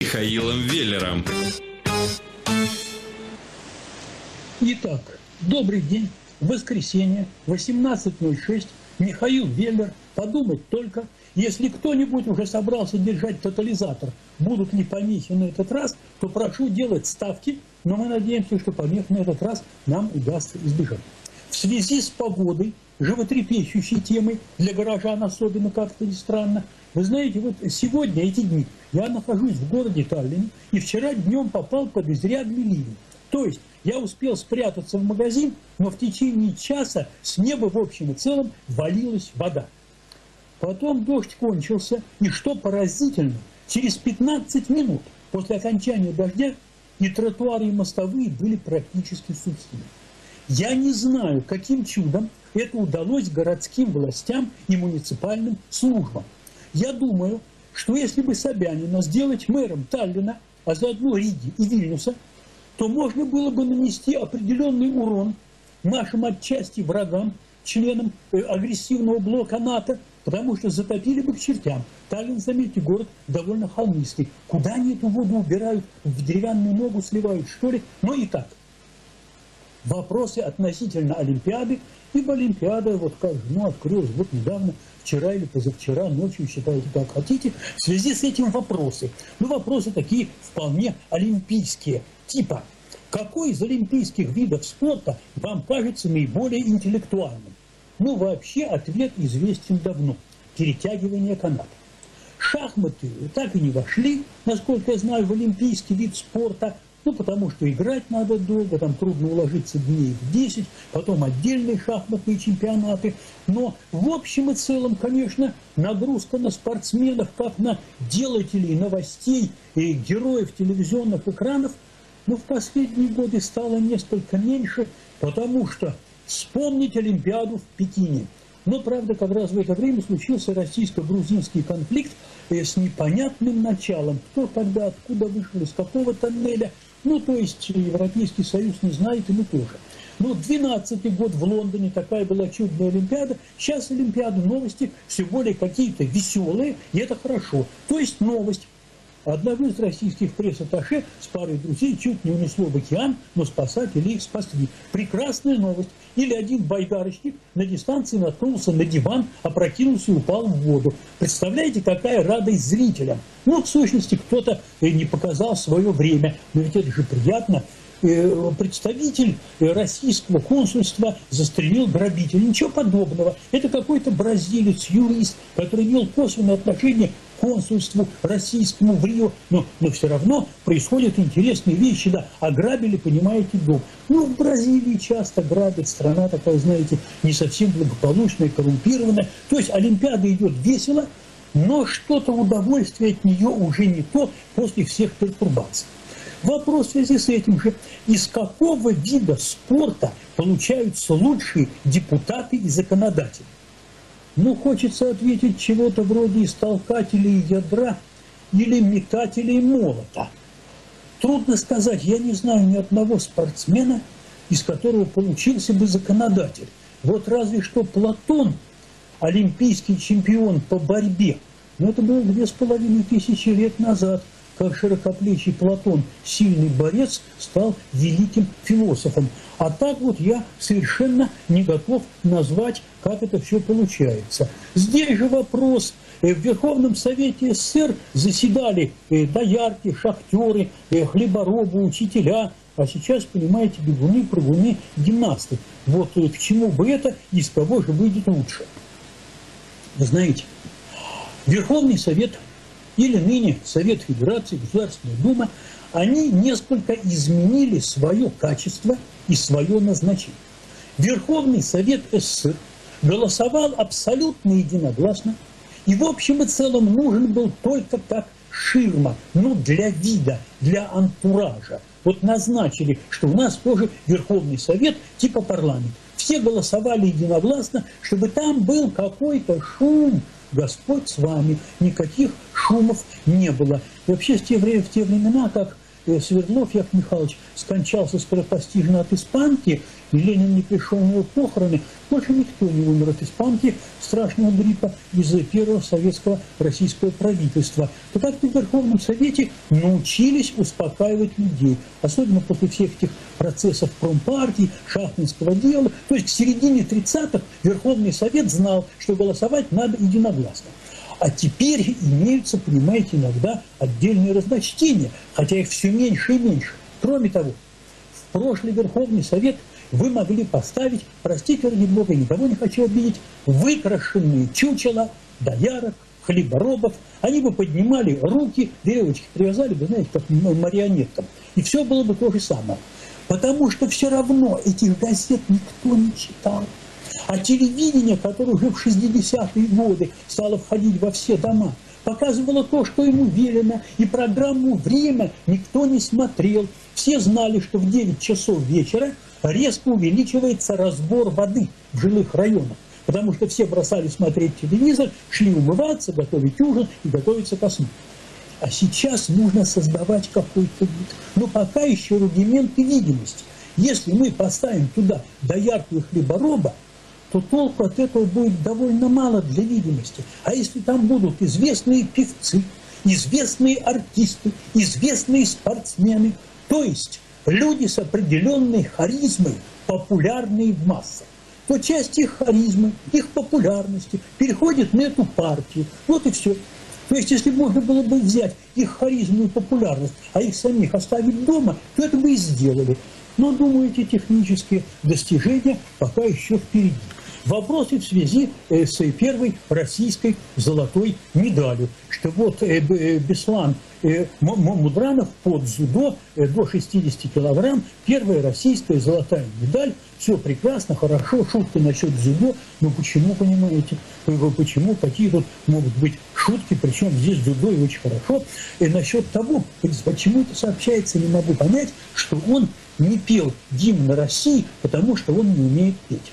Михаилом Веллером. Итак, добрый день. Воскресенье, 18:06. Михаил Веллер. Подумать только, если кто-нибудь уже собрался держать тотализатор, будут ли помехи на этот раз, то прошу делать ставки, но мы надеемся, что помех на этот раз нам удастся избежать. В связи с погодой, животрепещущей темой, для горожан особенно как-то не странно, вы знаете, вот сегодня, эти дни, я нахожусь в городе Таллине, и вчера днем попал под изрядный ливень. То есть я успел спрятаться в магазин, но в течение часа с неба в общем и целом валилась вода. Потом дождь кончился, и что поразительно, через 15 минут после окончания дождя и тротуары, и мостовые были практически сухими. Я не знаю, каким чудом это удалось городским властям и муниципальным службам. Я думаю, что если бы Собянина сделать мэром Таллина, а заодно Риги и Вильнюса, то можно было бы нанести определенный урон нашим отчасти врагам, членам агрессивного блока НАТО, потому что затопили бы к чертям. Таллин, заметьте, город довольно холмистый. Куда они эту воду убирают? В деревянную ногу сливают, что ли? Но и так. Вопросы относительно Олимпиады, ибо Олимпиада, вот как же, открылась вот недавно, вчера или позавчера, ночью, считайте как хотите. В связи с этим вопросы. Вопросы такие вполне олимпийские. Типа, какой из олимпийских видов спорта вам кажется наиболее интеллектуальным? Вообще ответ известен давно. Перетягивание каната. Шахматы так и не вошли, насколько я знаю, в олимпийский вид спорта. Потому что играть надо долго, там трудно уложиться дней в 10, потом отдельные шахматные чемпионаты. Но в общем и целом, конечно, нагрузка на спортсменов, как на делателей новостей и героев телевизионных экранов, в последние годы стало несколько меньше, потому что вспомнить Олимпиаду в Пекине. Но, правда, как раз в это время случился российско-грузинский конфликт с непонятным началом. Кто тогда, откуда вышел, из какого тоннеля. То есть Европейский Союз не знает, и мы тоже. 12-й год в Лондоне, такая была чудная Олимпиада. Сейчас Олимпиады, новости все более какие-то веселые, и это хорошо. То есть новость. Одного из российских пресс-атташе с парой друзей чуть не унесло в океан, но спасатели их спасли. Прекрасная новость. Или один байдарочник на дистанции наткнулся на диван, опрокинулся и упал в воду. Представляете, какая радость зрителям. В сущности, кто-то не показал свое время. Но ведь это же приятно. Представитель российского консульства застрелил грабителя. Ничего подобного. Это какой-то бразилец, юрист, который имел косвенное отношение к консульству российскому в Рио. Но все равно происходят интересные вещи. Да, ограбили, понимаете, дом. В Бразилии часто грабят. Страна такая, знаете, не совсем благополучная, коррумпированная. То есть Олимпиада идет весело, но что-то удовольствие от нее уже не то после всех пертурбаций. Вопрос в связи с этим же. Из какого вида спорта получаются лучшие депутаты и законодатели? Хочется ответить чего-то вроде истолкателей ядра или метателей молота. Трудно сказать, я не знаю ни одного спортсмена, из которого получился бы законодатель. Разве что Платон, олимпийский чемпион по борьбе. Это было 2500 лет назад. Как широкоплечий Платон, сильный борец, стал великим философом. А так я совершенно не готов назвать, как это все получается. Здесь же вопрос. В Верховном Совете СССР заседали доярки, шахтеры, хлеборобы, учителя. А сейчас, понимаете, бегуны, прыгуны, гимнасты. К чему бы это, из кого же выйдет лучше? Вы знаете, Верховный Совет или ныне Совет Федерации, Государственная Дума, они несколько изменили свое качество и свое назначение. Верховный Совет СССР голосовал абсолютно единогласно, и в общем и целом нужен был только как ширма, для вида, для антуража. Назначили, что у нас тоже Верховный Совет типа парламент. Все голосовали единогласно, чтобы там был какой-то шум. Господь с вами, никаких шумов не было. И вообще в те времена, как Свердлов Яков Михайлович скончался скоропостижно от испанки, и Ленин не пришел на его похороны, больше никто не умер от испанки, страшного гриппа, из первого советского российского правительства. То как-то в Верховном Совете научились успокаивать людей, особенно после всех этих процессов промпартии, шахтинского дела. То есть к середине 30-х Верховный Совет знал, что голосовать надо единогласно. А теперь имеются, понимаете, иногда отдельные разночтения, хотя их все меньше и меньше. Кроме того, в прошлый Верховный Совет вы могли поставить, простите ради Бога, никого не хочу обидеть, выкрашенные чучела, доярок, хлеборобов. Они бы поднимали руки, веревочки привязали бы, знаете, как марионеткам. И все было бы то же самое. Потому что все равно этих газет никто не читал. А телевидение, которое уже в 60-е годы стало входить во все дома, показывало то, что ему велено, и программу «Время» никто не смотрел. Все знали, что в 9 часов вечера резко увеличивается разбор воды в жилых районах, потому что все бросали смотреть телевизор, шли умываться, готовить ужин и готовиться ко сну. А сейчас нужно создавать какой-то вид. Но пока еще рудименты видимости. Если мы поставим туда доярку и хлебороба, то толку от этого будет довольно мало для видимости. А если там будут известные певцы, известные артисты, известные спортсмены, то есть люди с определенной харизмой, популярные в массах, то часть их харизмы, их популярности переходит на эту партию. Вот и все. То есть, если можно было бы взять их харизму и популярность, а их самих оставить дома, то это бы и сделали. Но, думаю, эти технические достижения пока еще впереди. Вопросы в связи с первой российской золотой медалью, что вот Беслан Мудранов под дзюдо до 60 килограмм, первая российская золотая медаль, все прекрасно, хорошо, шутка насчет дзюдо, но почему, понимаете, почему, какие тут могут быть шутки, причем здесь дзюдо и очень хорошо, и насчет того, почему это сообщается, не могу понять, что он не пел гимн России, потому что он не умеет петь.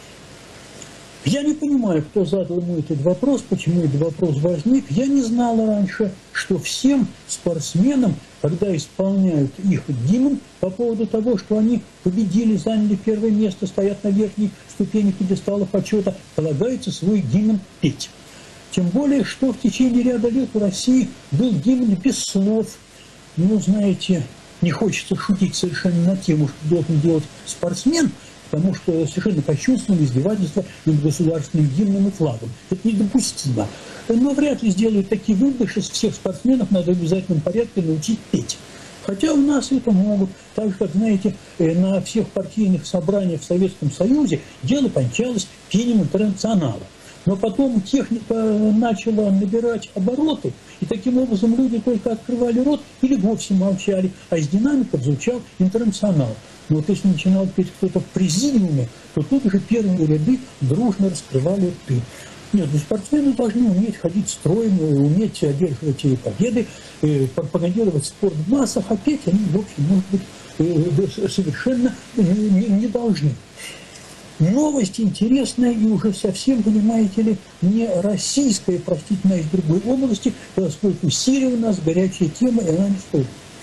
Я не понимаю, кто задал ему этот вопрос, почему этот вопрос возник. Я не знала раньше, что всем спортсменам, когда исполняют их гимн по поводу того, что они победили, заняли первое место, стоят на верхней ступени пьедестала почета, полагается свой гимн петь. Тем более, что в течение ряда лет у России был гимн без слов. Ну, знаете, не хочется шутить совершенно на тему, что должен делать спортсмен, потому что совершенно кощунственное издевательство над государственным гимном и флагом. Это недопустимо. Но вряд ли сделают такие выводы, что всех спортсменов надо в обязательном порядке научить петь. Хотя у нас это могут. Так же, как, знаете, на всех партийных собраниях в Советском Союзе дело кончалось пением Интернационала. Но потом техника начала набирать обороты, и таким образом люди только открывали рот или вовсе молчали, а из динамиков звучал Интернационал. Но вот если начинал петь кто-то в президиуме, то тут уже первые ряды дружно раскрывали рты. Нет, спортсмены должны уметь ходить строем, уметь одерживать победы, пропагандировать спорт в массах, а петь они, в общем, может быть, совершенно не должны. Новость интересная и уже совсем, понимаете ли, не российская, простите, она из другой области, поскольку Сирия у нас горячая тема, и она не стоит.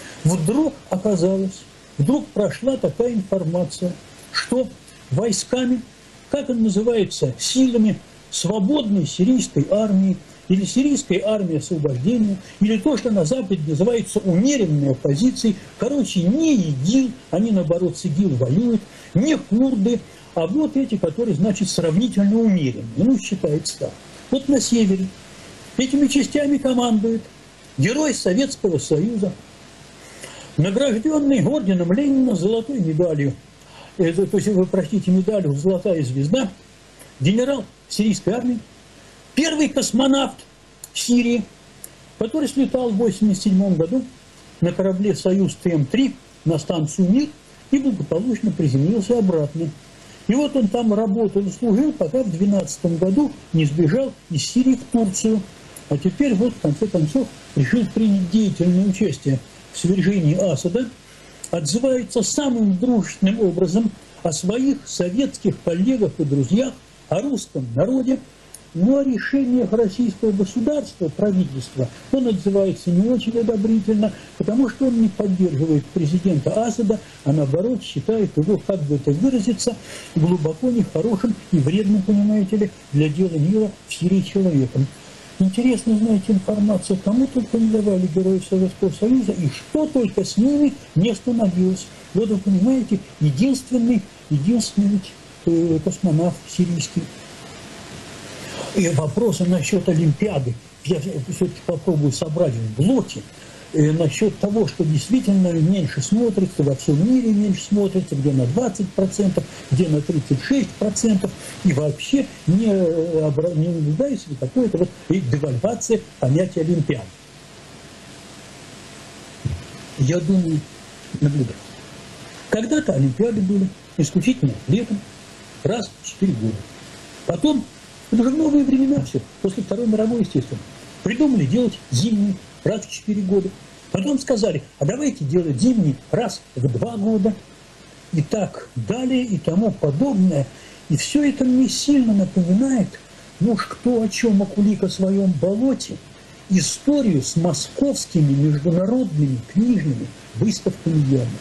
Вдруг прошла такая информация, что войсками, как он называется, силами свободной сирийской армии, или сирийской армии освобождения, или то, что на Западе называется умеренной оппозицией, короче, не ИГИЛ, они, наоборот, с ИГИЛ воюют, не курды, а вот эти, которые, значит, сравнительно умеренные. Ну, считается так. Вот на севере этими частями командует герой Советского Союза, награжденный орденом Ленина золотой медалью, то есть, вы простите, медалью «Золотая звезда», генерал сирийской армии, первый космонавт Сирии, который слетал в 1987 году на корабле «Союз ТМ-3» на станцию «Мир» и благополучно приземлился обратно. И вот он там работал и служил, пока в 2012 году не сбежал из Сирии в Турцию. А теперь вот, в конце концов, решил принять деятельное участие в свержении Асада, отзывается самым дружественным образом о своих советских коллегах и друзьях, о русском народе, но о решениях российского государства, правительства, он отзывается не очень одобрительно, потому что он не поддерживает президента Асада, а наоборот считает его, как бы это выразиться, глубоко нехорошим и вредным, понимаете ли, для дела мира в Сирии человеком. Интересно, знаете, информацию, кому только не давали героев Советского Союза, и что только с ними не становилось. Вот вы понимаете, единственный космонавт сирийский. И вопросы насчет Олимпиады, я все-таки попробую собрать в блоке, насчет того, что действительно меньше смотрится, во всем мире меньше смотрится, где на 20%, где на 36%, и вообще не наблюдается ли какая-то вот девальвация понятия Олимпиады. Я думаю, наблюдать. Когда-то Олимпиады были исключительно летом, раз в 4 года. Потом, это уже новые времена все, после Второй мировой, естественно, придумали делать зимние раз в 4 года. Потом сказали, а давайте делать зимний раз в 2 года. И так далее, и тому подобное. И все это мне сильно напоминает, ну уж кто о чем, о кулика своем болоте, историю с московскими международными книжными выставками ярмарок.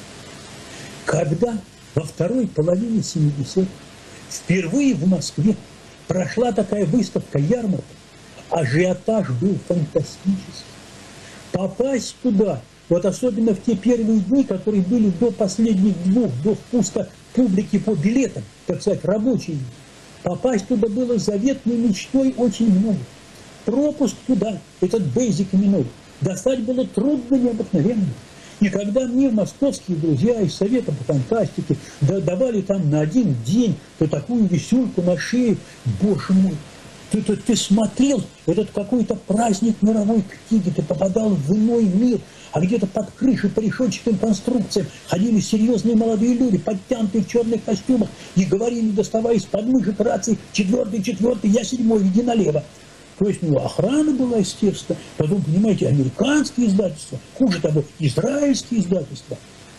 Когда во второй половине 70-х впервые в Москве прошла такая выставка ярмарок, ажиотаж был фантастический. Попасть туда, вот особенно в те первые дни, которые были до последних 2, до впуска публики по билетам, так сказать, рабочие, попасть туда было заветной мечтой очень много. Пропуск туда, этот бейзик минут, достать было трудно необыкновенно. И когда мне московские друзья из Совета по фантастике давали там на 1 день то такую висюльку на шее, боже мой, ты смотрел этот какой-то праздник мировой книги, ты попадал в иной мир, а где-то под крышей по решетчатым конструкциям ходили серьезные молодые люди, подтянутые в черных костюмах, и говорили, доставая из подмышек рации, 4-й, я 7-й, иди налево. То есть, ну, охрана была, естественно. Потом, понимаете, американские издательства, хуже того, израильские издательства.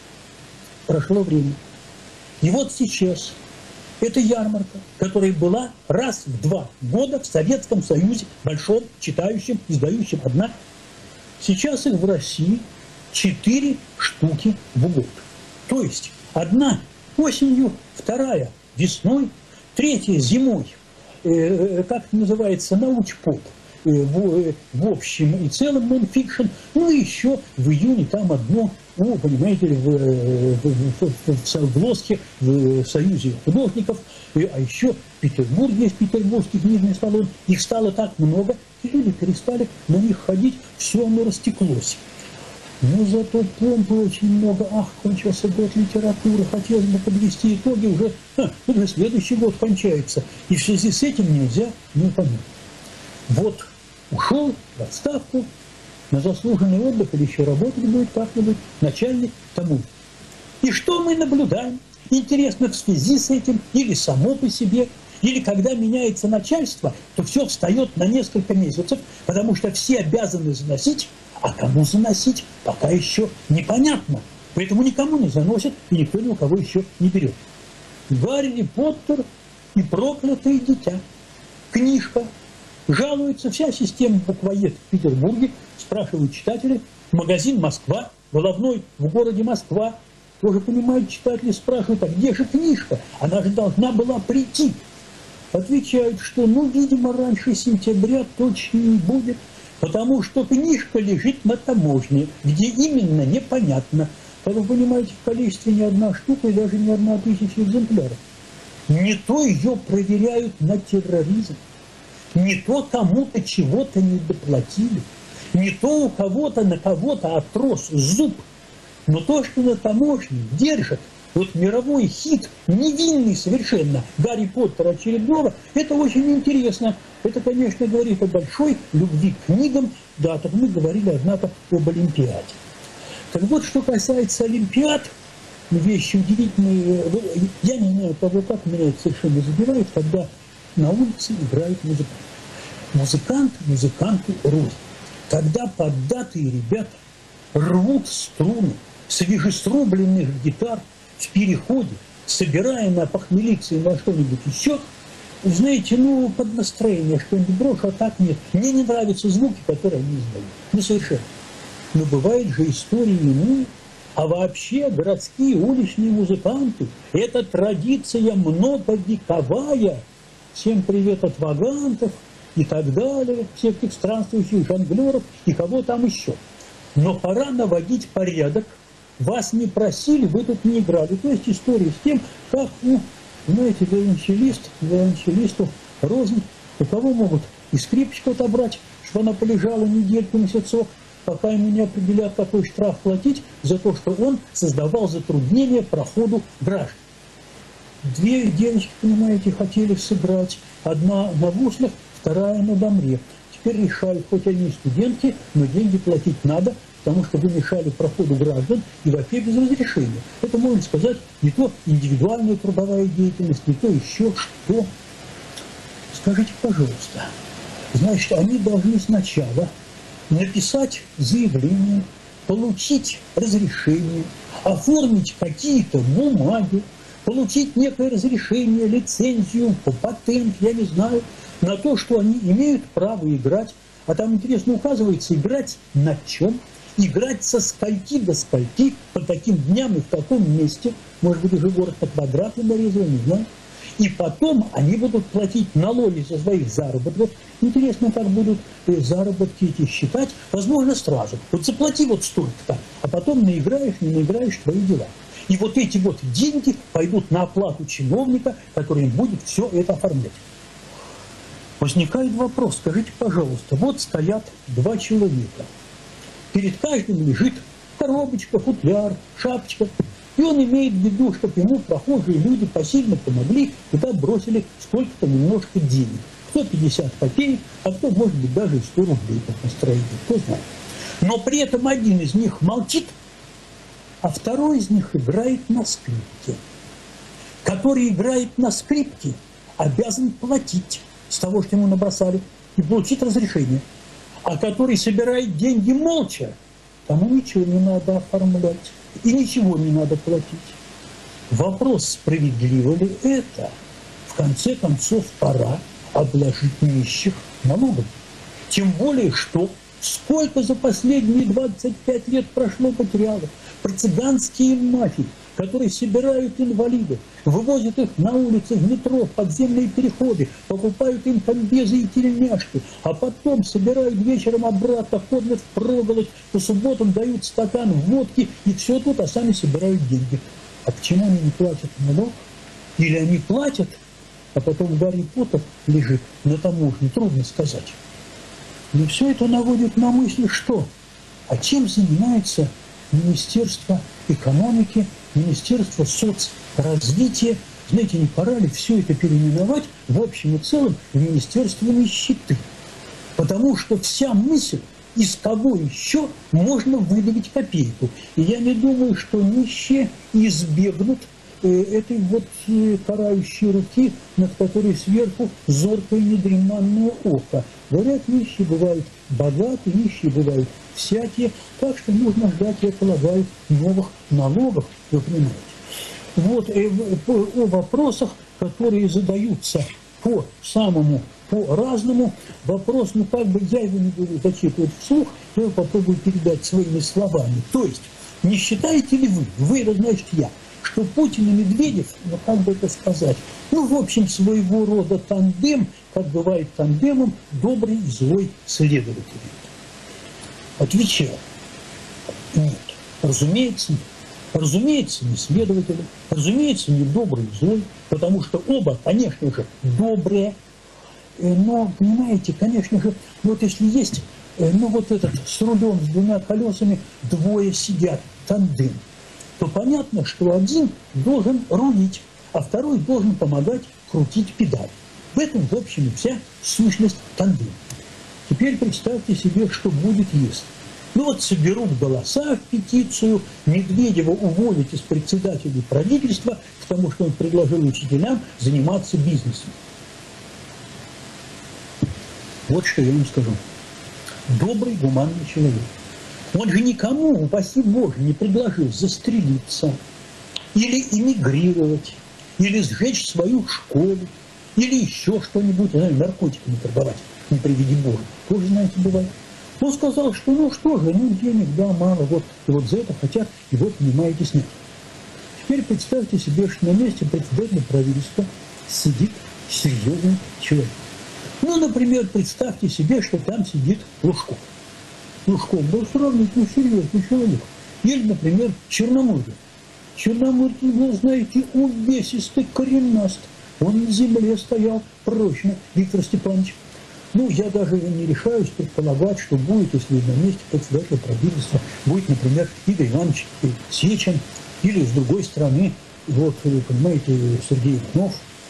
Прошло время. И вот сейчас эта ярмарка, которая была раз в 2 года в Советском Союзе, большом, читающем, издающем одна, сейчас их в России 4 штуки в год. То есть, одна осенью, 2 весной, 3 зимой. Как это называется, научпоп, в общем и целом нонфикшн, ну и еще в июне там одно, ну, понимаете ли, в Лоске, в Союзе художников, а еще в Петербурге есть петербургский книжный салон, их стало так много, и люди перестали на них ходить, все оно растеклось. Но зато помпы очень много. Ах, кончился год литературы, хотелось бы подвести итоги, уже следующий год кончается. И в связи с этим нельзя не понять. Вот ушел в отставку, на заслуженный отдых или еще работать будет как-нибудь начальник тому. И что мы наблюдаем? Интересно, в связи с этим или само по себе, или когда меняется начальство, то все встает на несколько месяцев, потому что все обязаны заносить, а кому заносить, пока еще непонятно. Поэтому никому не заносят, и никто ни у кого еще не берет. Гарри Поттер и проклятое дитя. Книжка. Жалуется вся система буквоед в Петербурге, спрашивают читатели. Магазин «Москва», головной в городе Москва. Тоже понимают читатели, спрашивают, а где же книжка? Она же должна была прийти. Отвечают, что, ну, видимо, раньше сентября точно не будет. Потому что книжка лежит на таможне, где именно непонятно. Как вы понимаете, в количестве не 1 штука и даже не 1000 экземпляров. Не то ее проверяют на терроризм, не то кому-то чего-то не доплатили, не то у кого-то на кого-то отрос зуб. Но то, что на таможне держат, вот мировой хит, невинный совершенно, Гарри Поттера очередного, это очень интересно. Это, конечно, говорит о большой любви к книгам. Да, так мы говорили, однако, об Олимпиаде. Так вот, что касается Олимпиад, вещи удивительные. Я не знаю, кого как, меня это совершенно забирает, когда на улице играет музыкант. Музыкант музыканту рознь. Когда поддатые ребята рвут струны свежесрубленных гитар в переходе, собирая на похмелиться и на что-нибудь еще, знаете, ну, под настроение что-нибудь брошу, а так нет. Мне не нравятся звуки, которые они издают. Ну, совершенно. Но бывают же истории иные. А вообще городские уличные музыканты – это традиция многовековая. Всем привет от вагантов и так далее, всех этих странствующих жонглеров и кого там еще. Но пора наводить порядок. Вас не просили, вы тут не играли. То есть история с тем, как, ну, знаете, виолончелисту рознь. У кого могут и скрипочку отобрать, что она полежала недельку, месяцок, пока ему не определят, какой штраф платить за то, что он создавал затруднения проходу граждан. Две девочки, понимаете, хотели сыграть. Одна на гуслях, вторая на домре. Теперь решают, хоть они и студентки, но деньги платить надо, потому что вы мешали проходу граждан и вообще без разрешения. Это, можно сказать, не то индивидуальная трудовая деятельность, не то еще что. Скажите, пожалуйста, значит, они должны сначала написать заявление, получить разрешение, оформить какие-то бумаги, получить некое разрешение, лицензию, патент, я не знаю, на то, что они имеют право играть. А там, интересно, указывается, играть на чем? Играть со скольки до скольки, по таким дням и в таком месте. Может быть, уже город по квадрату нарезал, не знаю. И потом они будут платить налоги со своих заработков. Интересно, как будут заработки эти считать. Возможно, сразу. Вот заплати вот столько-то, а потом наиграешь, не наиграешь, твои дела. И вот эти вот деньги пойдут на оплату чиновника, который будет все это оформлять. Возникает вопрос, скажите, пожалуйста, вот стоят два человека. Перед каждым лежит коробочка, футляр, шапочка. И он имеет в виду, чтобы ему прохожие люди посильно помогли, туда бросили сколько-то немножко денег. Кто 50 копеек, а кто, может быть, даже и 100 рублей, как настроение, кто знает. Но при этом один из них молчит, а второй из них играет на скрипке. Который играет на скрипке, обязан платить с того, что ему набросали, и получить разрешение. А который собирает деньги молча, тому ничего не надо оформлять. И ничего не надо платить. Вопрос, справедливо ли это? В конце концов, пора обложить нищих налогом. Тем более, что сколько за последние 25 лет прошло материалов про цыганские мафии, которые собирают инвалидов, вывозят их на улицы, в метро, в подземные переходы, покупают им комбезы и тельняшки, а потом собирают вечером обратно, кормят впроголодь, по субботам дают стакан водки, и все тут, а сами собирают деньги. А почему они не платят налог? Или они платят, а потом Гарри Поттер лежит на таможне, трудно сказать. Но все это наводит на мысль, что? А чем занимается Министерство экономики, Министерство соцразвития? Знаете, не пора ли все это переименовать в общем и целом в Министерство нищеты? Потому что вся мысль, из кого еще можно выдавить копейку. И я не думаю, что нищие избегнут этой вот карающей руки, над которой сверху зоркое недреманное око. Говорят, нищие бывают богатые, нищие бывают всякие, так что нужно ждать, я полагаю, новых налогов, вы понимаете. Вот о вопросах, которые задаются по-разному. Вопрос, ну как бы я его не буду зачитывать вслух, я его попробую передать своими словами. То есть, не считаете ли вы это значит я, что Путин и Медведев, ну как бы это сказать, ну в общем своего рода тандем, как бывает тандемом, добрый и злой следователь? Отвечаю, нет, разумеется, нет. Разумеется, не следователи, разумеется, не добрый и злой, потому что оба, конечно же, добрые. Но, понимаете, конечно же, вот если есть, ну вот этот с рулем, с двумя колесами, двое сидят, тандем, то понятно, что один должен рулить, а второй должен помогать крутить педаль. В этом, в общем, вся сущность тандема. Теперь представьте себе, что будет, если. Ну вот соберут голоса в петицию, Медведева уволить из председателей правительства, потому что он предложил учителям заниматься бизнесом. Вот что я вам скажу. Добрый, гуманный человек. Он же никому, упаси Боже, не предложил застрелиться, или эмигрировать, или сжечь свою школу, или еще что-нибудь, наркотиками торговать, не приведи Боже, тоже, знаете, бывает. Он сказал, что ну что же, ну денег, да, мало, вот, и вот за это хотят его, понимаете, снять. Теперь представьте себе, что на месте председателя правительства сидит серьезный человек. Ну, например, представьте себе, что там сидит Лужков. Лужков был сравнительно серьезный человек. Или, например, Черномырдин. Черномырдин был, знаете, увесистый, коренастый. Он на земле стоял прочно, Виктор Степанович. Ну, я даже не решаюсь предполагать, что будет, если на месте председателя правительства будет, например, Игорь Иванович Сечин, или с другой стороны, вот, понимаете, Сергей Иванов.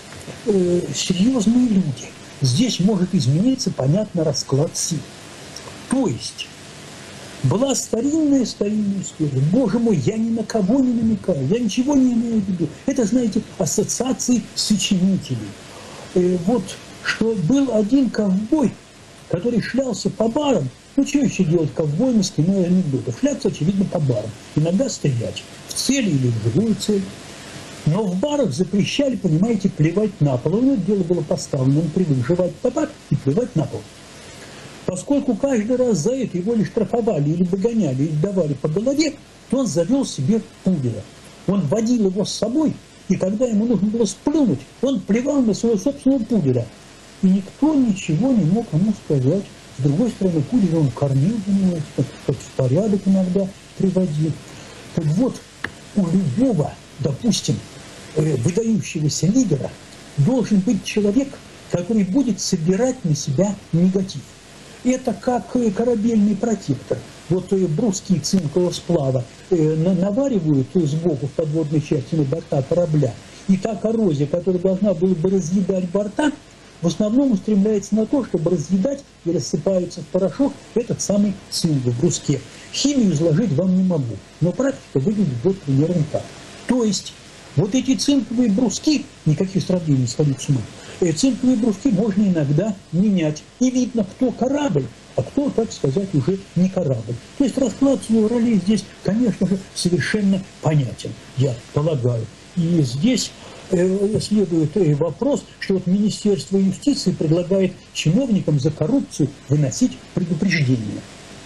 Серьезные люди. Здесь может измениться, понятно, расклад сил. То есть, была старинная история. Боже мой, я ни на кого не намекаю, я ничего не имею в виду. Это, знаете, ассоциации сочинителей. Вот, что был один ковбой, который шлялся по барам. Ну, что еще делать ковбой на спиной анекдотов? Шляться, очевидно, по барам. Иногда стрелять. В цель или в живую цель. Но в барах запрещали, понимаете, плевать на пол. Ну, это дело было поставлено. Он привык жевать табак и плевать на пол. Поскольку каждый раз за это его или штрафовали, или выгоняли, или давали по голове, то он завел себе пудера. Он водил его с собой, и когда ему нужно было сплюнуть, он плевал на своего собственного пудера. И никто ничего не мог ему сказать. С другой стороны, пудер он кормил, понимаете, как в порядок иногда приводил. Так вот, у любого, допустим, выдающегося лидера должен быть человек, который будет собирать на себя негатив. Это как корабельный протектор. Вот бруски цинкового сплава наваривают сбоку в подводной части на борта корабля. И та коррозия, которая должна была бы разъедать борта, в основном устремляется на то, чтобы разъедать и рассыпается в порошок этот самый цинк в бруске. Химию изложить вам не могу, но практика выглядит вот примерно так. То есть вот эти цинковые бруски, никаких сравнений, не сходить с ума, цинковые бруски можно иногда менять. И видно, кто корабль, а кто, так сказать, уже не корабль. То есть расклад ролей здесь, конечно же, совершенно понятен, я полагаю. И здесь следует вопрос, что вот Министерство юстиции предлагает чиновникам за коррупцию выносить предупреждение.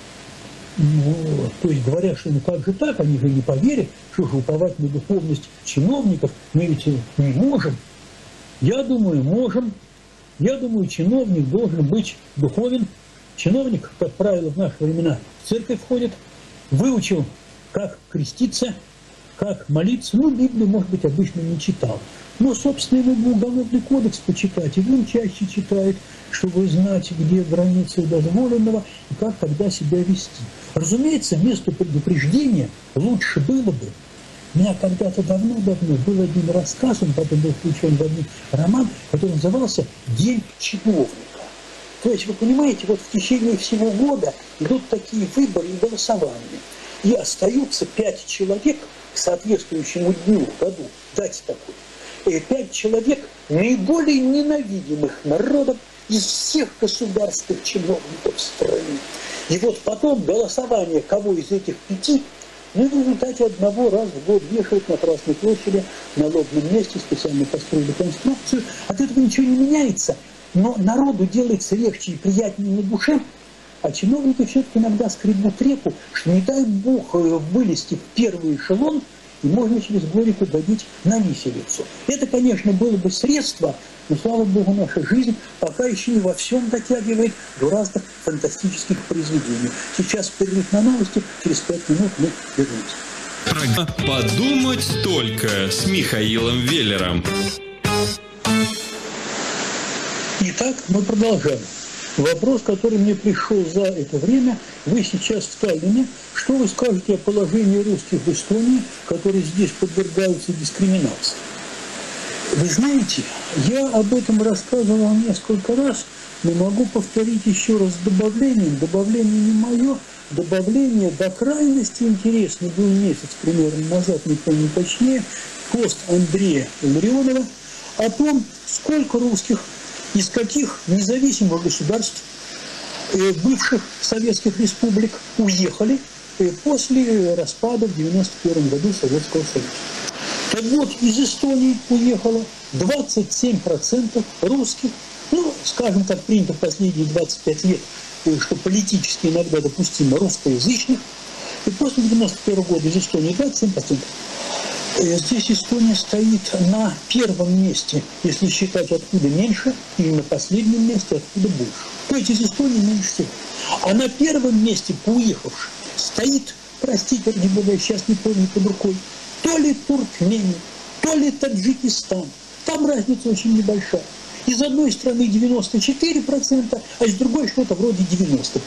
Вот. То есть говорят, что ну как же так, они же не поверят, что же уповать на духовность чиновников мы ведь не можем. Я думаю, можем. Я думаю, чиновник должен быть духовен. Чиновник, как правило, в наши времена в церковь входит, выучил, как креститься, как молиться. Ну, Библию, может быть, обычно не читал. Но, собственно, ему бы уголовный кодекс почитать, и он чаще читает, чтобы знать, где границы дозволенного и как тогда себя вести. Разумеется, вместо предупреждения лучше было бы. У меня когда-то давно-давно был один рассказ, он потом был включен в один роман, который назывался «День чиновника». То есть, вы понимаете, вот в течение всего года идут такие выборы и голосования. И остаются 5 человек к соответствующему дню в году, дате такой. 5 человек наиболее ненавидимых народом из всех государственных чиновников страны. И вот потом голосование кого из этих 5, ну, в результате одного раз в год вешают на Красной площади, на лобном месте, специально построили конструкцию. От этого ничего не меняется, но народу делается легче и приятнее на душе, а чиновники все-таки иногда скребут репу, что не дай бог вылезти в первый эшелон, и можно через Горик угодить на виселицу. Это, конечно, было бы средство, но, слава богу, наша жизнь пока еще не во всем дотягивает до разных фантастических произведений. Сейчас перерыв на новости, через 5 минут мы вернемся. Подумать только с Михаилом Веллером. Итак, мы продолжаем. Вопрос, который мне пришел за это время, вы сейчас в Таллине. Что вы скажете о положении русских в Эстонии, которые здесь подвергаются дискриминации? Вы знаете, я об этом рассказывал несколько раз, но могу повторить еще раз с добавлением. Добавление не мое, добавление до крайности интересный был месяц примерно назад, не помню точнее, пост Андрея Ларионова о том, сколько русских из каких независимых государств, бывших советских республик, уехали после распада в 1991 году Советского Союза. Так вот, из Эстонии уехало 27% русских, ну, скажем, как принято последние 25 лет, что политически иногда допустимо, русскоязычных. И после 91 года из Эстонии 27%. Здесь Эстония стоит на первом месте, если считать, откуда меньше, и на последнем месте, откуда больше. То есть из Эстонии меньше всего. А на первом месте по уехавшим стоит, простите, ради бога, я сейчас не помню под рукой, то ли Туркмения, то ли Таджикистан. Там разница очень небольшая. Из одной страны 94%, а из другой что-то вроде 90%.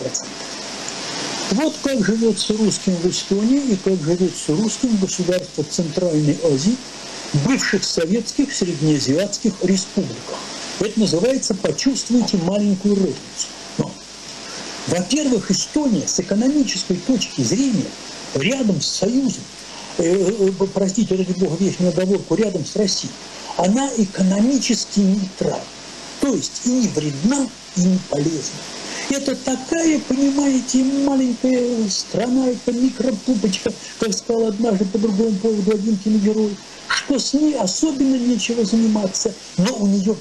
Вот как живется русским в Эстонии и как живется русским в государствах Центральной Азии, бывших советских среднеазиатских республиках. Это называется «почувствуйте маленькую разницу». Но, во-первых, Эстония с экономической точки зрения рядом с Союзом, простите, ради бога, вечную оговорку, рядом с Россией, она экономически нейтральна. То есть и не вредна, и не полезна. Это такая, понимаете, маленькая страна, это микропупочка, как сказал однажды по другому поводу один киногерой, что с ней особенно нечего заниматься, но у нее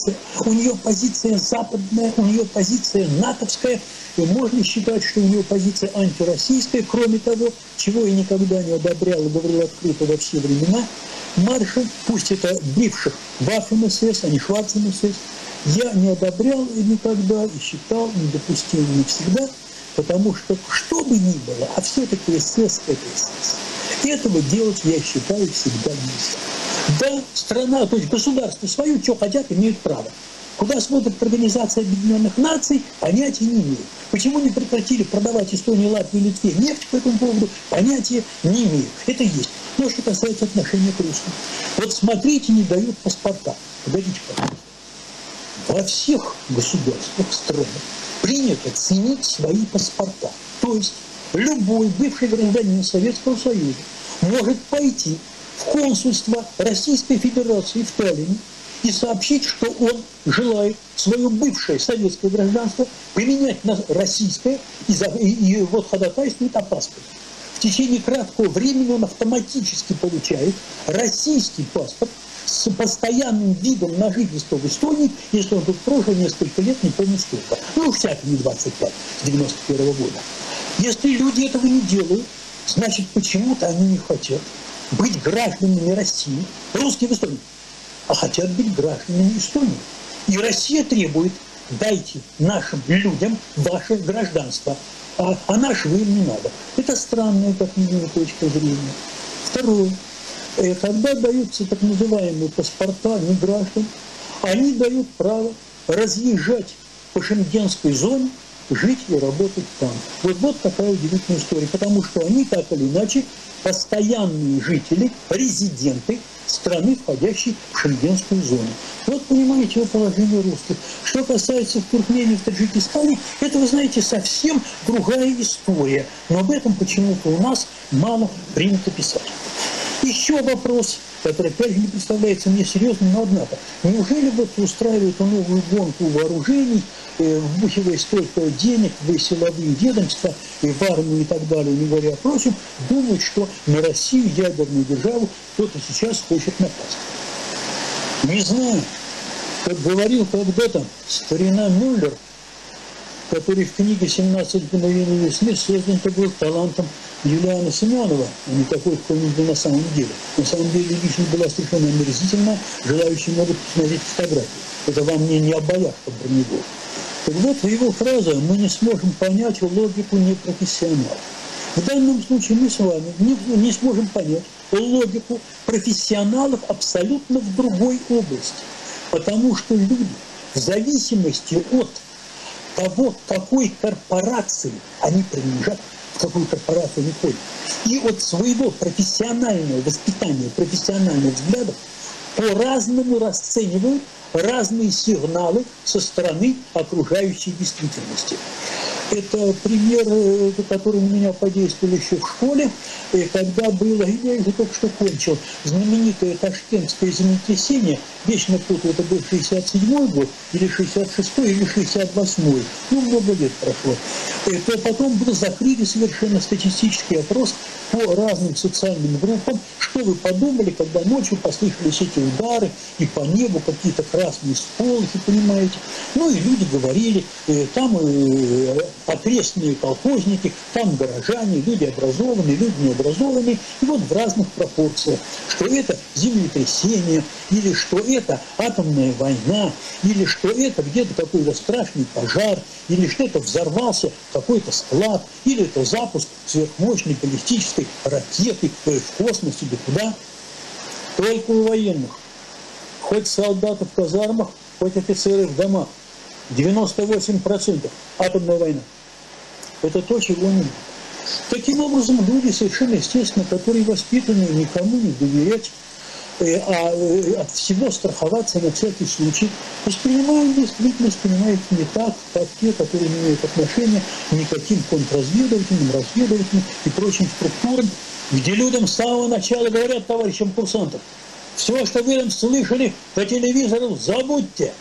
позиция западная, у нее позиция натовская, и можно считать, что у нее позиция антироссийская, кроме того, чего я никогда не одобрял и говорил открыто во все времена, марши, пусть это бывших Waffen-СС, а не Шварцен-СС, я не одобрял никогда и считал недопустимым всегда, потому что бы ни было, а все-таки СС – это СС. Этого делать, я считаю, всегда нельзя. Да, страна, то есть государство свое, что хотят, имеют право. Куда смотрит Организация Объединенных Наций, понятия не имеют. Почему не прекратили продавать Эстонии, Латвии, Литве нефть по этому поводу, понятия не имеют. Это есть. Но что касается отношения к русским. Вот смотрите, не дают паспорта. Погодите, пожалуйста. Во всех государствах, странах принято ценить свои паспорта. То есть любой бывший гражданин Советского Союза может пойти в консульство Российской Федерации в Таллине и сообщить, что он желает свое бывшее советское гражданство поменять на российское и вот ходатайствует о паспорте. В течение краткого времени он автоматически получает российский паспорт с постоянным видом на жительство в Эстонии, если он тут прожил несколько лет, не помню сколько. Ну, всяко не 25, с 91 года. Если люди этого не делают, значит, почему-то они не хотят быть гражданами России, русские в Эстонии, а хотят быть гражданами Эстонии. И Россия требует: дайте нашим людям ваше гражданство, а нашего им не надо. Это странная, как минимум, точка зрения. Второе. Когда даются так называемые паспорта неграждан, они дают право разъезжать по шенгенской зоне, жить и работать там. Вот такая удивительная история, потому что они так или иначе постоянные жители, резиденты страны, входящей в шенгенскую зону. Вот понимаете положение русских. Что касается в Туркмении, в Таджикистане, это, вы знаете, совсем другая история. Но об этом почему-то у нас мало принято писать. Еще вопрос, который опять же не представляется мне серьезным, но однако. Неужели вот устраивают новую гонку вооружений, вбухивая столько денег в силовые ведомства, в армию и так далее, не говоря о прочем, думают, что на Россию, ядерную державу, кто-то сейчас хочет напасть? Не знаю. Как говорил когда-то старина Мюллер, который в книге «17 мгновений весны» создан был талантом Юлиана Семенова, а не такой, какой он был на самом деле. На самом деле личность была совершенно омерзительная, желающие могут посмотреть фотографии. Это вам не о боях, как Броневой. Так вот, его фраза: «Мы не сможем понять логику непрофессионалов». В данном случае мы с вами не сможем понять логику профессионалов абсолютно в другой области. Потому что люди, в зависимости от того, какой корпорации они принадлежат, в какую корпорацию они ходят, и от своего профессионального воспитания, профессиональных взглядов, по-разному расценивают разные сигналы со стороны окружающей действительности. Это пример, который на меня подействовал еще в школе, когда было, я его только что кончил, знаменитое ташкентское землетрясение, вечно путаю, это был 67-й год, или 66-й, или 68-й, много лет прошло. То потом был закрытый совершенно статистический опрос по разным социальным группам. Что вы подумали, когда ночью послышались эти удары, и по небу какие-то красные сполохи, понимаете? Ну и люди говорили, там окрестные колхозники, там горожане, люди образованные, люди необразованные, и вот в разных пропорциях, что это землетрясение, или что это атомная война, или что это где-то какой-то страшный пожар, или что это взорвался какой-то склад, или это запуск сверхмощной баллистической ракеты в космос или куда. Только у военных, хоть солдаты в казармах, хоть офицеры в домах, 98% атомная война. Это то, чего нет. Таким образом, люди совершенно естественно, которые воспитаны никому не доверять, а от всего страховаться на всякий случай, воспринимают действительность, понимаете, не так, как те, которые не имеют отношения ни к каким контрразведывательным, разведывательным и прочим структурам, где людям с самого начала говорят товарищам курсантам: все, что вы там слышали по телевизору, забудьте.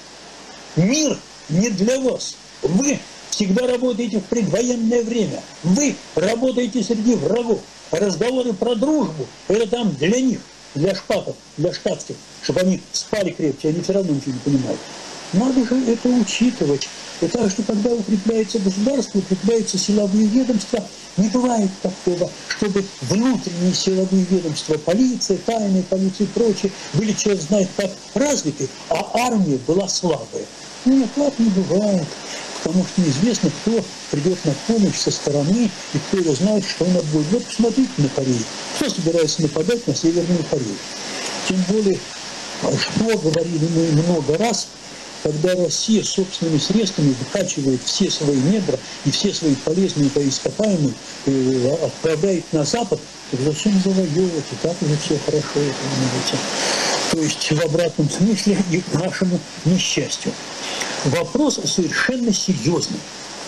Мир не для вас. Вы всегда работаете в предвоенное время. Вы работаете среди врагов. Разговоры про дружбу – это там для них, для шпатов, для штатских, чтобы они спали крепче, они все равно ничего не понимают. Надо же это учитывать. И так что, когда укрепляется государство, укрепляются силовые ведомства, не бывает такого, чтобы внутренние силовые ведомства, полиция, тайная полиция и прочее, были, черт знает как, развиты, а армия была слабая. Нет, так не бывает, потому что неизвестно, кто придет на помощь со стороны, и кто его знает, что он будет. Вот посмотрите на Корею. Кто собирается нападать на Северную Корею? Тем более, что говорили мы много раз, когда Россия собственными средствами выкачивает все свои недра и все свои полезные ископаемые, отправляет на Запад, так зачем завоевывать? И так уже все хорошо, понимаете. То есть в обратном смысле и к нашему несчастью. Вопрос совершенно серьезный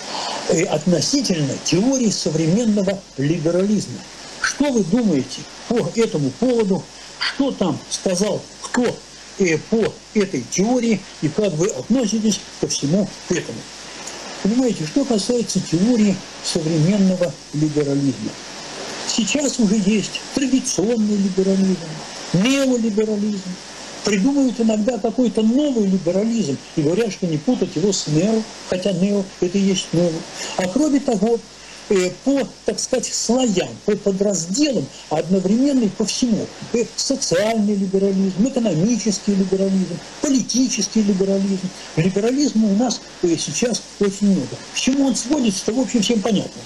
относительно теории современного либерализма. Что вы думаете по этому поводу? Что там сказал кто по этой теории и как вы относитесь ко всему этому? Понимаете, что касается теории современного либерализма. Сейчас уже есть традиционный либерализм, неолиберализм. Придумывают иногда какой-то новый либерализм и говорят, что не путать его с нео, хотя нео – это и есть новый. А кроме того, по, так сказать, слоям, по подразделам, одновременно и по всему. Социальный либерализм, экономический либерализм, политический либерализм. Либерализма у нас сейчас очень много. К чему он сводится-то, в общем, всем понятно.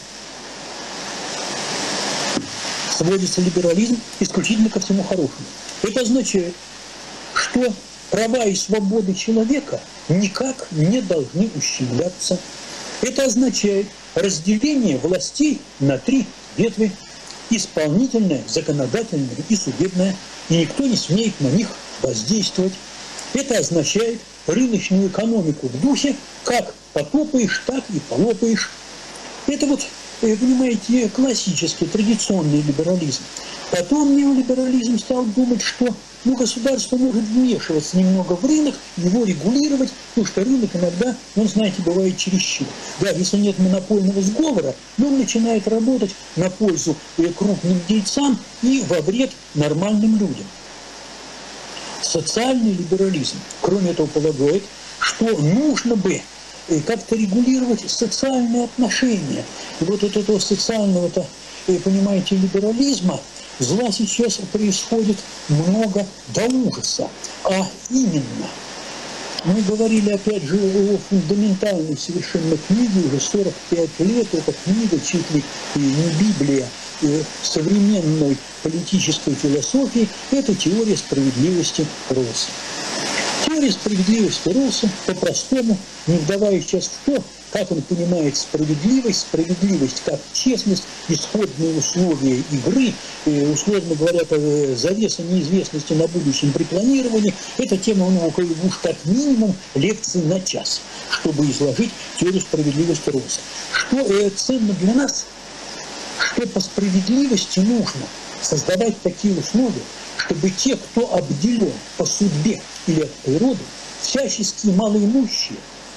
Сводится либерализм исключительно ко всему хорошему. Это означает, что права и свободы человека никак не должны ущемляться. Это означает разделение властей на 3 ветви: исполнительная, законодательная и судебная, и никто не смеет на них воздействовать. Это означает рыночную экономику в духе «как потопаешь, так и полопаешь». Это вот, понимаете, классический, традиционный либерализм. Потом неолиберализм стал думать, что государство может вмешиваться немного в рынок, его регулировать, потому что рынок иногда, знаете, бывает чересчур. Да, если нет монопольного сговора, он начинает работать на пользу крупным дельцам и во вред нормальным людям. Социальный либерализм, кроме этого, полагает, что нужно бы как-то регулировать социальные отношения. И вот от этого социального-то, понимаете, либерализма зла сейчас происходит много до ужаса. А именно, мы говорили опять же о фундаментальной совершенно книге, уже 45 лет, эта книга чуть ли не Библия современной политической философии, это теория справедливости Rawlса. Теория справедливости Rawlса, по-простому, не вдаваясь сейчас в то, как он понимает справедливость как честность, исходные условия игры, условно говоря, завеса неизвестности на будущем при планировании. Эта тема у него уж как минимум лекции на час, чтобы изложить теорию справедливости Rawlса. Что ценно для нас, что по справедливости нужно создавать такие условия, чтобы те, кто обделен по судьбе или от природы, всяческие малоимущие,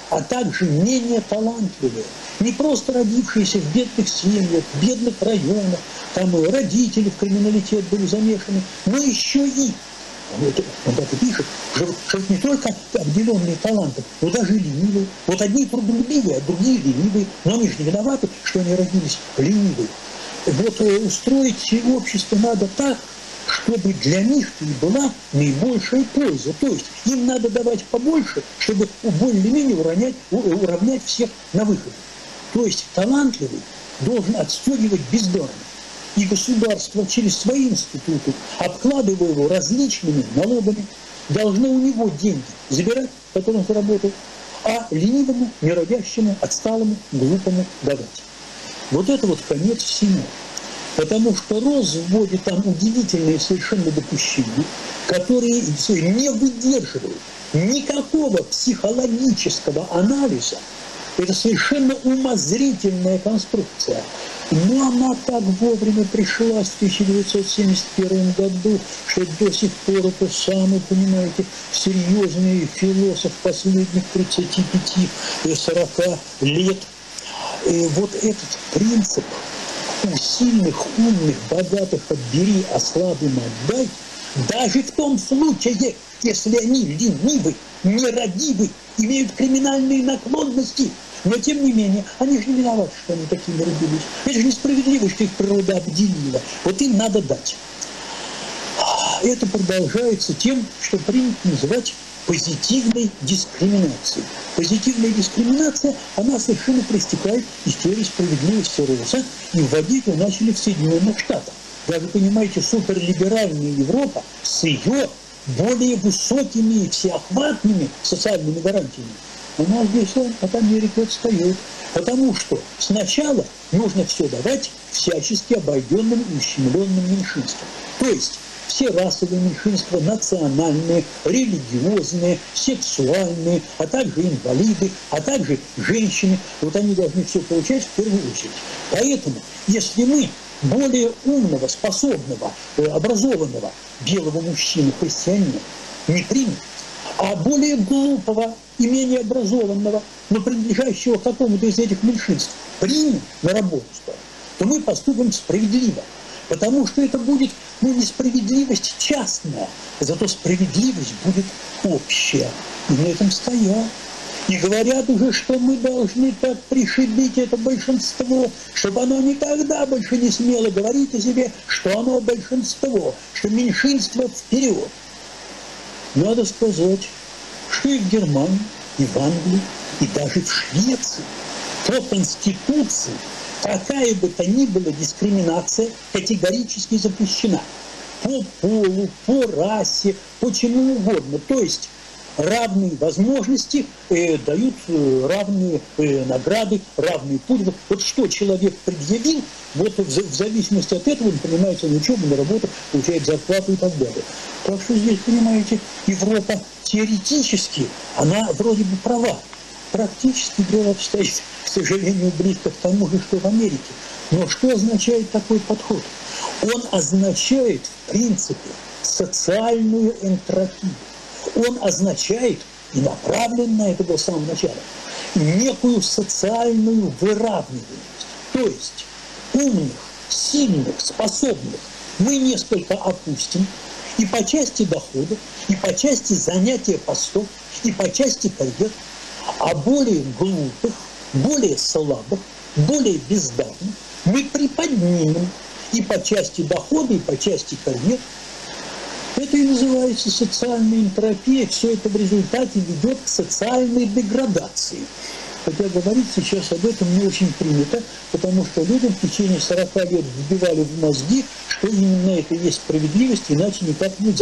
а также менее талантливые, не просто родившиеся в бедных семьях, в бедных районах, там и родители в криминалитет были замешаны, но еще и, он так и пишет, что не только обделенные талантом, но даже ленивые. Вот одни трудолюбивые, а другие ленивые, но они же не виноваты, что они родились ленивые. Вот устроить общество надо так, чтобы для них-то и была наибольшая польза. То есть им надо давать побольше, чтобы более-менее уравнять всех на выходе. То есть талантливый должен отстегивать бездарно. И государство через свои институты, обкладывая его различными налогами, должно у него деньги забирать, которые он заработал, а ленивому, нерадящему, отсталому, глупому давать. Вот это вот конец всему. Потому что Росс вводит там удивительные совершенно допущения, которые не выдерживают никакого психологического анализа. Это совершенно умозрительная конструкция. Но она так вовремя пришлась в 1971 году, что до сих пор это самый, понимаете, серьезный философ последних 35-40 лет. И вот этот принцип у сильных, умных, богатых отбери, а слабым отдай, даже в том случае, если они ленивы, нерадивы, имеют криминальные наклонности, но тем не менее, они же не виноваты, что они такими родились. Это же несправедливо, что их природа обделила. Вот им надо дать. Это продолжается тем, что принято называть позитивной дискриминацией. Позитивная дискриминация, она совершенно проистекает из теории справедливости Росса, и вводить ее начали в Соединенных Штатах. Даже, понимаете, суперлиберальная Европа с ее более высокими и всеохватными социальными гарантиями, она здесь от Америки отстает. Потому что сначала нужно все давать всячески обойденным и ущемленным меньшинствам. То есть все расовые меньшинства, национальные, религиозные, сексуальные, а также инвалиды, а также женщины. Вот они должны все получать в первую очередь. Поэтому, если мы более умного, способного, образованного белого мужчину, христианина, не примем, а более глупого и менее образованного, но принадлежащего к какому-то из этих меньшинств, примем на работу, то мы поступим справедливо. Потому что это будет, несправедливость частная, зато справедливость будет общая. И на этом стоят. И говорят уже, что мы должны так пришибить это большинство, чтобы оно никогда больше не смело говорить о себе, что оно большинство, что меньшинство вперед. Надо сказать, что и в Германии, и в Англии, и даже в Швеции по Конституции какая бы то ни была дискриминация категорически запрещена. По полу, по расе, по чему угодно. То есть равные возможности дают равные награды, равный путь. Вот что человек предъявил, вот в зависимости от этого он принимается на учебу, на работу, получает зарплату и так далее. Так что здесь, понимаете, Европа теоретически, она вроде бы права. Практически дело обстоит, к сожалению, близко к тому же, что в Америке. Но что означает такой подход? Он означает, в принципе, социальную энтропию. Он означает, и направлен на это до самого начала, некую социальную выравниваемость. То есть умных, сильных, способных мы несколько опустим и по части доходов, и по части занятия постов, и по части карьер, а более глупых, более слабых, более бездарных мы приподнимем и по части дохода, и по части карьер. Это и называется социальная энтропия. Все это в результате ведет к социальной деградации. Хотя говорить сейчас об этом не очень принято, потому что людям в течение 40 лет вбивали в мозги, что именно это и есть справедливость, иначе никак нельзя.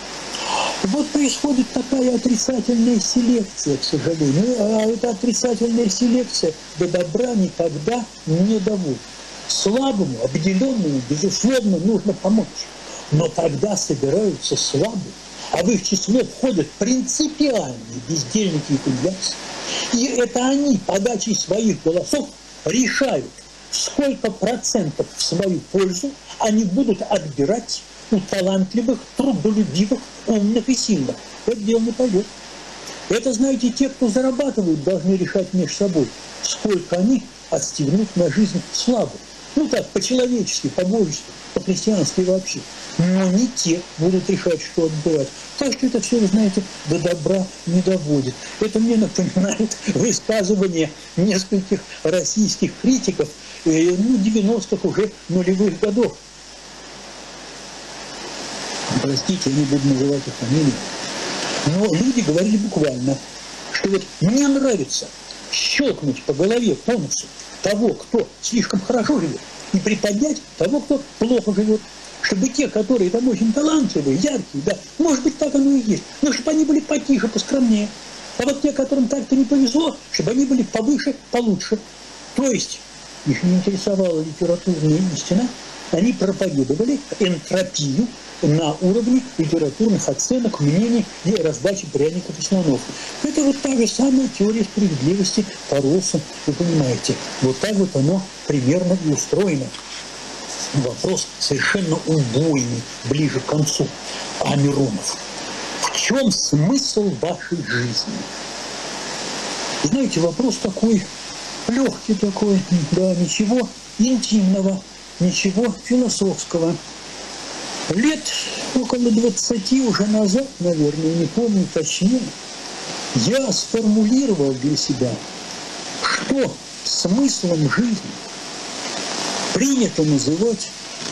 Вот происходит такая отрицательная селекция, к сожалению. А эта отрицательная селекция до добра никогда не доводит. Слабому, обделенному, безусловно, нужно помочь. Но тогда собираются слабые, а в их число входят принципиальные бездельники и тунеядцы. И это они подачей своих голосов решают, сколько процентов в свою пользу они будут отбирать у талантливых, трудолюбивых, умных и сильных. Это дело не пойдет. Это, знаете, те, кто зарабатывают, должны решать между собой, сколько они отстегнут на жизнь слабых. Ну так, по-человечески, по-божески, по-христиански вообще. Но не те будут решать, что отбывать. Так что это все, вы знаете, до добра не доводит. Это мне напоминает высказывание нескольких российских критиков 90-х уже нулевых годов. Простите, я не буду называть их фамилии. Но люди говорили буквально, что вот мне нравится щелкнуть по голове, по носу того, кто слишком хорошо живет, и приподнять того, кто плохо живет. Чтобы те, которые там очень талантливые, яркие, да, может быть, так оно и есть, но чтобы они были потише, поскромнее. А вот те, которым так-то не повезло, чтобы они были повыше, получше. То есть, их не интересовала литературная истина, они проповедовали энтропию на уровне литературных оценок, мнений и раздачи пряников и слонов. Это вот та же самая теория справедливости по Россу, вы понимаете. Вот так вот оно примерно и устроено. Вопрос совершенно убойный, ближе к концу. А Миронов, в чем смысл вашей жизни? Знаете, вопрос такой легкий такой, да, ничего интимного, ничего философского. Лет около 20 уже назад, наверное, не помню точнее, я сформулировал для себя, что смыслом жизни принято называть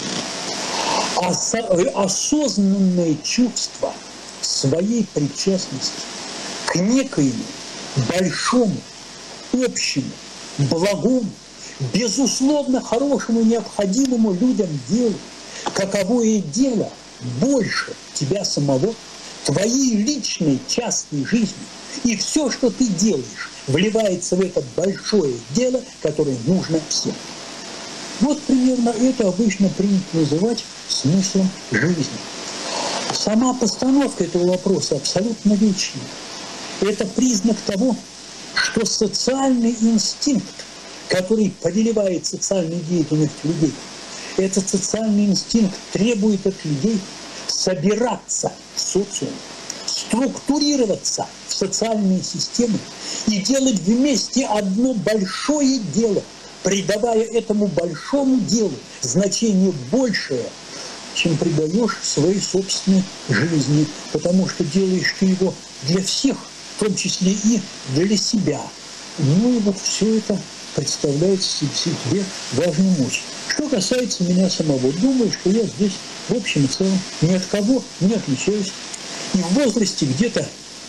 осознанное чувство своей причастности к некоему большому, общему, благому, безусловно хорошему, необходимому людям делу, каковое дело больше тебя самого, твоей личной частной жизни, и все, что ты делаешь, вливается в это большое дело, которое нужно всем. Вот примерно это обычно принято называть смыслом жизни. Сама постановка этого вопроса абсолютно вечная. Это признак того, что социальный инстинкт, который повелевает социальной деятельностью людей, этот социальный инстинкт требует от людей собираться в социум, структурироваться в социальные системы и делать вместе одно большое дело, придавая этому большому делу значение большее, чем придаешь своей собственной жизни, потому что делаешь ты его для всех, в том числе и для себя. Ну и вот все это представляет себе важную мощь. Что касается меня самого, думаю, что я здесь в общем и целом ни от кого не отличаюсь. И в возрасте где-то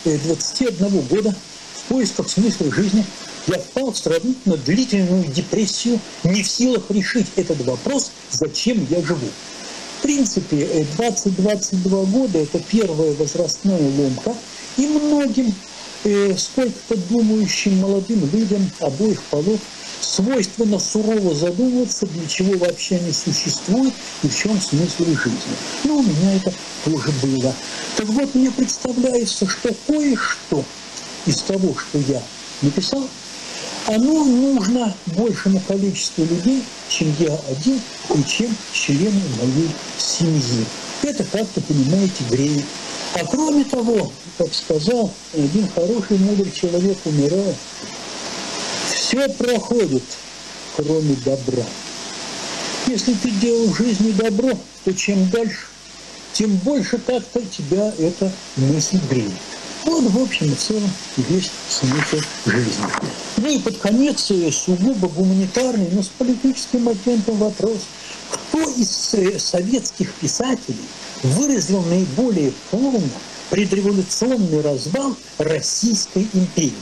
21 года в поисках смысла жизни я впал в сравнительно длительную депрессию, не в силах решить этот вопрос, зачем я живу. В принципе, 20-22 года – это первая возрастная ломка, и многим сколько-то думающим молодым людям обоих полов свойственно сурово задумываться, для чего вообще они существуют и в чем смысл жизни. Ну, у меня это тоже было. Так вот, мне представляется, что кое-что из того, что я написал, оно нужно большему количеству людей, чем я один и чем члены моей семьи. Это как-то, понимаете, греет. А кроме того, как сказал один хороший, мудрый человек, умирая, все проходит, кроме добра. Если ты делал в жизни добро, то чем дальше, тем больше как-то тебя эта мысль греет. Вот, в общем и целом, весь смысл жизни. Ну и под конец сугубо гуманитарный, но с политическим оттенком вопрос. Кто из советских писателей выразил наиболее полно предреволюционный развал Российской империи?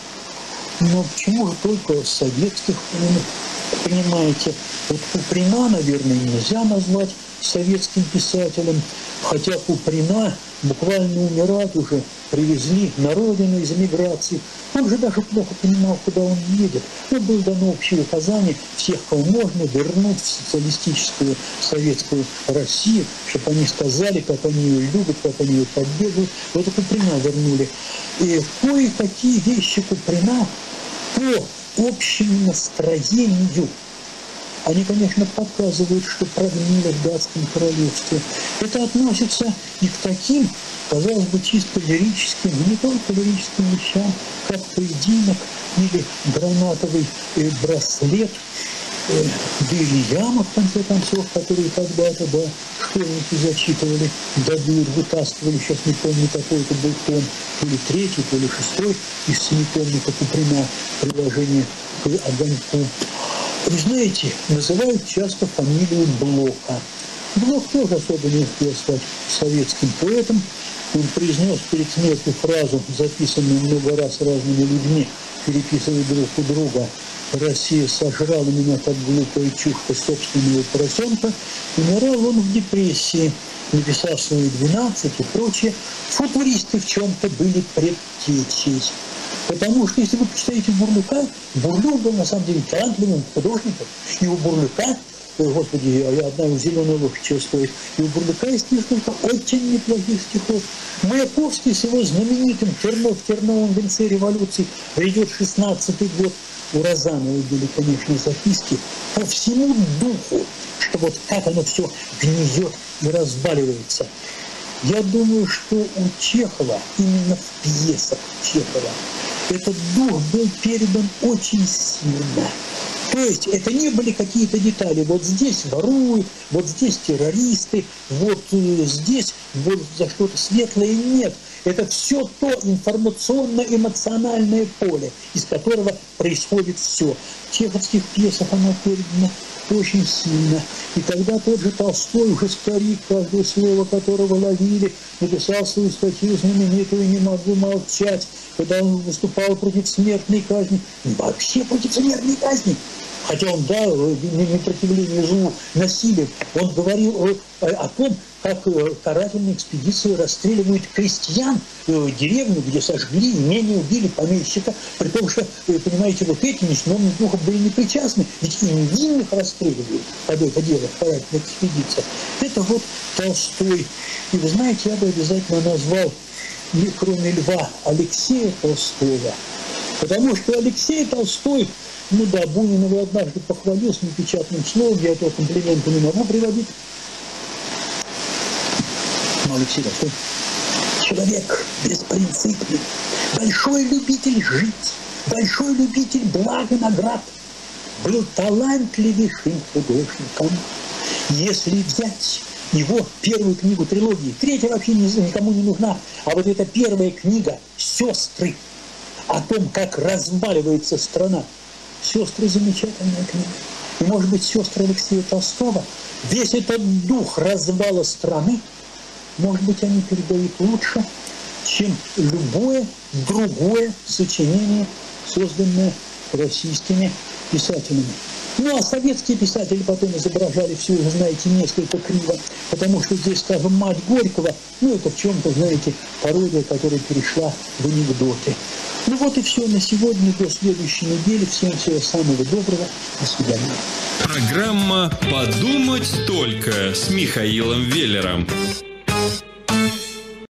Но почему же только советских, понимаете? Вот Куприна, наверное, нельзя назвать советским писателем, хотя Куприна буквально умирать уже привезли на родину из эмиграции. Он же даже плохо понимал, куда он едет. Но было дано общее указание всех, кого можно, вернуть в социалистическую советскую Россию, чтобы они сказали, как они ее любят, как они ее поддерживают. Вот и Куприна вернули. И кое-какие вещи Куприна по общему настроению они, конечно, показывают, что прогнило в датском королевстве. Это относится и к таким, казалось бы, чисто лирическим, не только лирическим вещам, как поединок или гранатовый браслет, Ильяма, в конце концов, которые когда-то, да, школьники зачитывали, вытаскивали, сейчас не помню, какой это был том, то ли третий, то ли шестой, из семитомника Куприна, приложение к огоньку. Вы знаете, называют часто фамилию Блока. Блок тоже особо не успел стать советским поэтом. Он произнес перед смертью фразу, записанную много раз разными людьми, переписывая друг у друга: «Россия сожрала меня, как глупая чушка собственного поросенка». Умирал он в депрессии, написав свои 12 и прочее. Футуристы в чем-то были предтечей. Потому что, если вы почитаете Бурлюка, Бурлюк был на самом деле талантливым художником. И у Бурлюка, господи, одна у зеленой ложки чего стоит, и у Бурлюка есть несколько очень неплохих стихов. Маяковский с его знаменитым «В терновом венце революции» грядет 16-й год. У Розановой были, конечно, записки по всему духу, что вот как оно все гниет и разваливается. Я думаю, что у Чехова, именно в пьесах Чехова, этот дух был передан очень сильно. То есть это не были какие-то детали. Вот здесь воруют, вот здесь террористы, вот здесь вот за что-то светлое. Нет. Это все то информационно-эмоциональное поле, из которого происходит все. В чеховских пьесах оно передано очень сильно. И тогда тот же Толстой, уже старик, каждое слово которого ловили, написал свою статью знаменитую «Не могу молчать», когда он выступал против смертной казни. Вообще против смертной казни. Хотя он, да, непротивление злу, насилию. Он говорил о том, как карательные экспедиции расстреливают крестьян, деревню, где сожгли, имение, убили помещика, при том, что, понимаете, вот эти несменные духом были не причастны, ведь и невинных расстреливают под это дело в карательных экспедициях. Это вот Толстой. И вы знаете, я бы обязательно назвал, кроме Льва, Алексея Толстого, потому что Алексей Толстой, ну да, Бунин его однажды похвалил с непечатным словом, я этого комплимента не могу приводить. Но Алексей Толстой — человек беспринципный, большой любитель жить, большой любитель благ и наград, был талантливейшим художником. Если взять его первую книгу трилогии, третья вообще никому не нужна, а вот эта первая книга «Сестры», о том, как разваливается страна. «Сестры» — замечательная книга. И, может быть, «Сестры» Алексея Толстого, весь этот дух развала страны, может быть, они передают лучше, чем любое другое сочинение, созданное российскими писателями. Ну, а советские писатели потом изображали все, вы знаете, несколько криво, потому что здесь, скажем, мать Горького, ну, это в чем-то, знаете, пародия, которая перешла в анекдоты. Ну вот и все на сегодня, до следующей недели. Всем всего самого доброго. До свидания. Программа «Подумать только» с Михаилом Веллером.